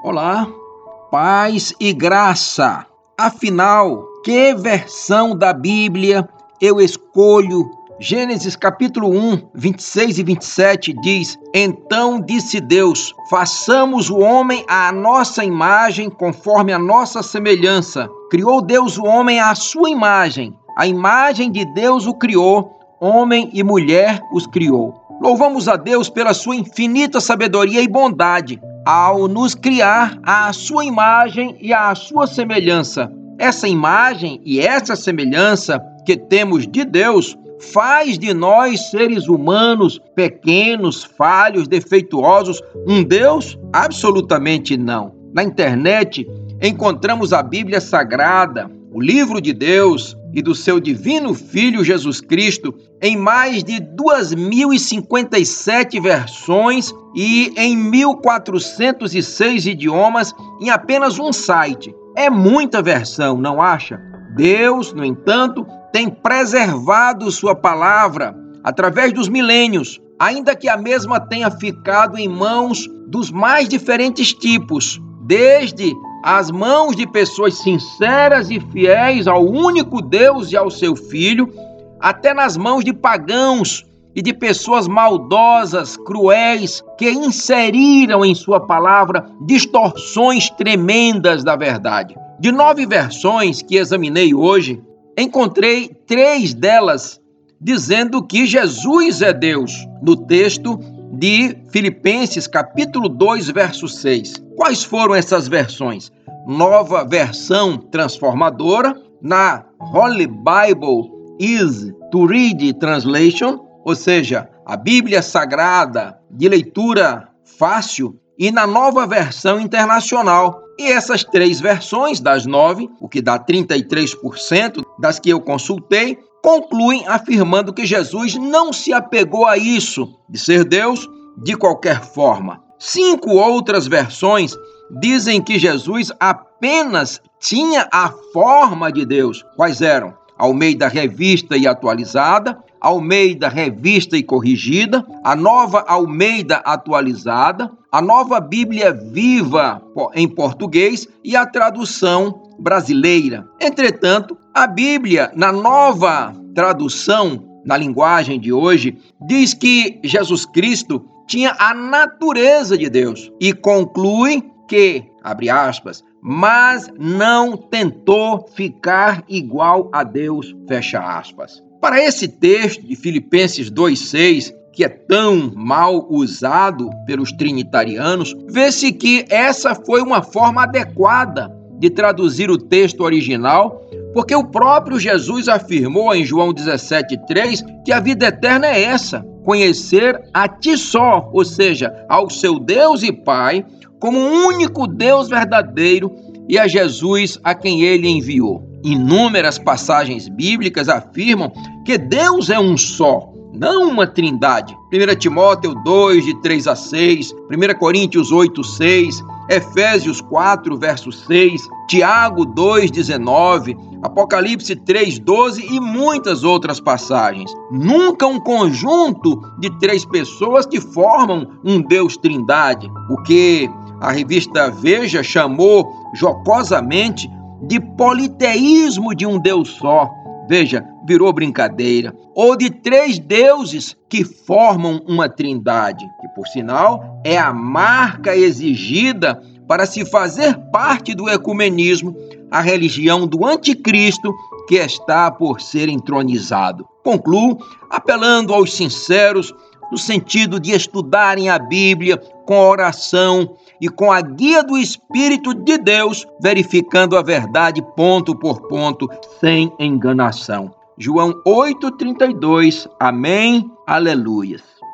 Olá, paz e graça. Afinal, que versão da Bíblia eu escolho? Gênesis capítulo 1, 26 e 27 diz: Então disse Deus, façamos o homem à nossa imagem, conforme a nossa semelhança. Criou Deus o homem à sua imagem. A imagem de Deus o criou, homem e mulher os criou. Louvamos a Deus pela sua infinita sabedoria e bondade, ao nos criar à sua imagem e à sua semelhança. Essa imagem e essa semelhança que temos de Deus faz de nós, seres humanos, pequenos, falhos, defeituosos, um Deus? Absolutamente não. Na internet encontramos a Bíblia Sagrada, o livro de Deus e do seu divino Filho Jesus Cristo, em mais de 2.057 versões e em 1.406 idiomas em apenas um site. É muita versão, não acha? Deus, no entanto, tem preservado sua palavra através dos milênios, ainda que a mesma tenha ficado em mãos dos mais diferentes tipos, desde as mãos de pessoas sinceras e fiéis ao único Deus e ao seu Filho, até nas mãos de pagãos e de pessoas maldosas, cruéis, que inseriram em sua palavra distorções tremendas da verdade. De 9 versões que examinei hoje, encontrei 3 delas dizendo que Jesus é Deus, no texto de Filipenses, capítulo 2, verso 6. Quais foram essas versões? Nova Versão Transformadora, na Holy Bible Easy to Read Translation, ou seja, a Bíblia Sagrada de leitura fácil, e na Nova Versão Internacional. E essas 3 versões das 9, o que dá 33% das que eu consultei, concluem afirmando que Jesus não se apegou a isso, de ser Deus, de qualquer forma. 5 outras versões dizem que Jesus apenas tinha a forma de Deus. Quais eram? Almeida Revista e Atualizada, Almeida Revista e Corrigida, a Nova Almeida Atualizada, a Nova Bíblia Viva em português e a tradução brasileira. Entretanto, a Bíblia, na nova tradução, na linguagem de hoje, diz que Jesus Cristo tinha a natureza de Deus e conclui que, abre aspas, mas não tentou ficar igual a Deus, fecha aspas. Para esse texto de Filipenses 2,6, que é tão mal usado pelos trinitarianos, vê-se que essa foi uma forma adequada de traduzir o texto original, porque o próprio Jesus afirmou em João 17,3 que a vida eterna é essa, conhecer a ti só, ou seja, ao seu Deus e Pai, como o único Deus verdadeiro e a Jesus a quem ele enviou. Inúmeras passagens bíblicas afirmam que Deus é um só, não uma trindade. 1 Timóteo 2, de 3 a 6, 1 Coríntios 8, 6, Efésios 4, verso 6, Tiago 2, 19, Apocalipse 3, 12 e muitas outras passagens. Nunca um conjunto de 3 pessoas que formam um Deus trindade, o que a revista Veja chamou jocosamente de politeísmo de um Deus só. Veja, virou brincadeira. Ou de 3 deuses que formam uma trindade, que por sinal é a marca exigida para se fazer parte do ecumenismo, a religião do anticristo que está por ser entronizado. Concluo apelando aos sinceros no sentido de estudarem a Bíblia com oração e com a guia do Espírito de Deus, verificando a verdade ponto por ponto, sem enganação. João 8,32. Amém. Aleluias.